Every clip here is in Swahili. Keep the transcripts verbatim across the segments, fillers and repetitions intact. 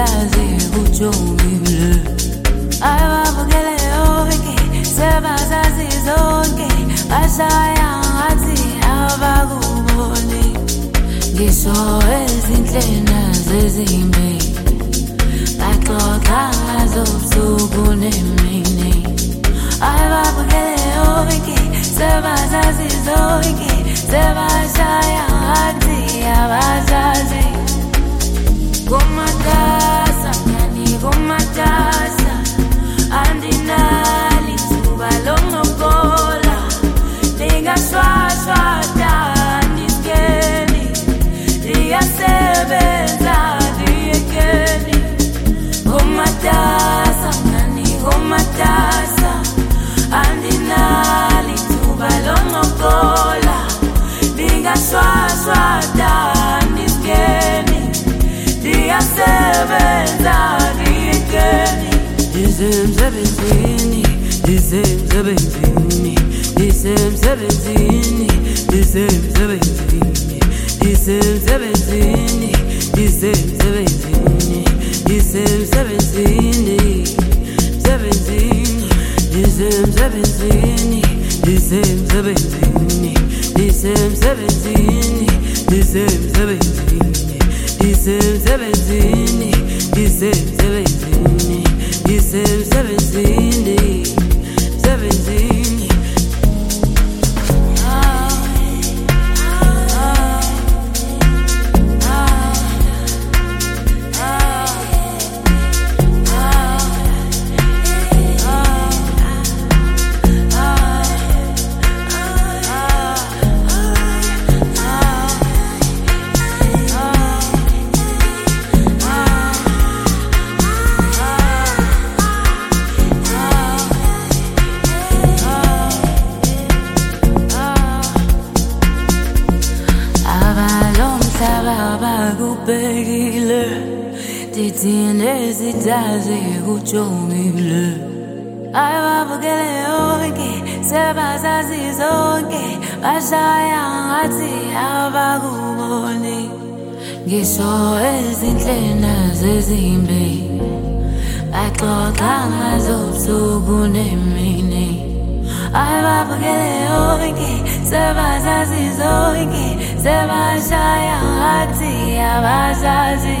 ezidazi kujongile ayababukele yonke sebazazi zonke bashaya ngathi abakuboni ngisho ezinhlena zezimbi baxoxa ngazobusuku nemini ayababukele yonke sebazazi zonke sebashaya ngathi abazazi kumatasa mngani kumatasa andinali thuba longokola lingashwashwada ndiskeni liyasebenza liyekeni kumatasa mngani kumatasa andinali thuba longokola lingashwashwada ndiskeni liyasebenza liyekeni lisemsebenzini lisemsebenzini lisemsebenzini lisemsebenzini lisemsebenzini lisemsebenzini lisemsebenzini sebenzini lisemsebenzini lisemsebenzini lisemsebenzini lisemsebenzini lisemsebenzini lisemsebenzini lisemsebenzini sebenzini abakubhekile dithini ezidazi kujongile ayababukele yonke sebazazi zonke bashaya ngathi abakuboni ngisho ezinhlena zezimbi baxoxa ngazobusuku nemini ayababukele yonke sebazazi zonke sebashaya ngathi abazazi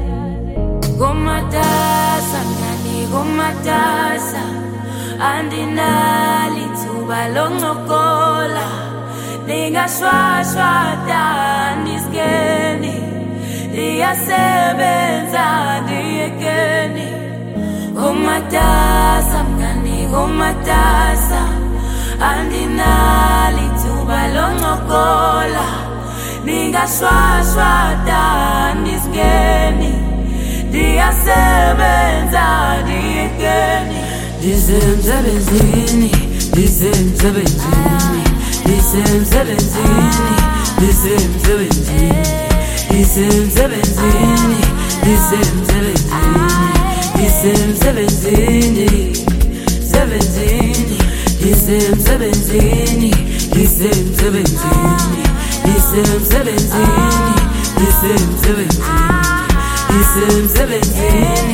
kumatasa mngani kumatasa andinali thuba longokola lingashwashwada ndiskeni liyasebenza liyekeni kumatasa mngani kumatasa andinali thuba longokola lingashwashwada ndiskeni liyasebenza liyekeni lisemsebenzini lisemsebenzini lisemsebenzini lisemsebenzini lisemsebenzini lisemsebenzini lisemsebenzini sebenzini lisemsebenzini lisemsebenzini lisemsebenzini lisemsebenzini lisemsebenzini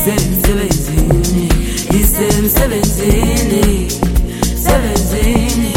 lisemsebenzini lisemsebenzini sebenzini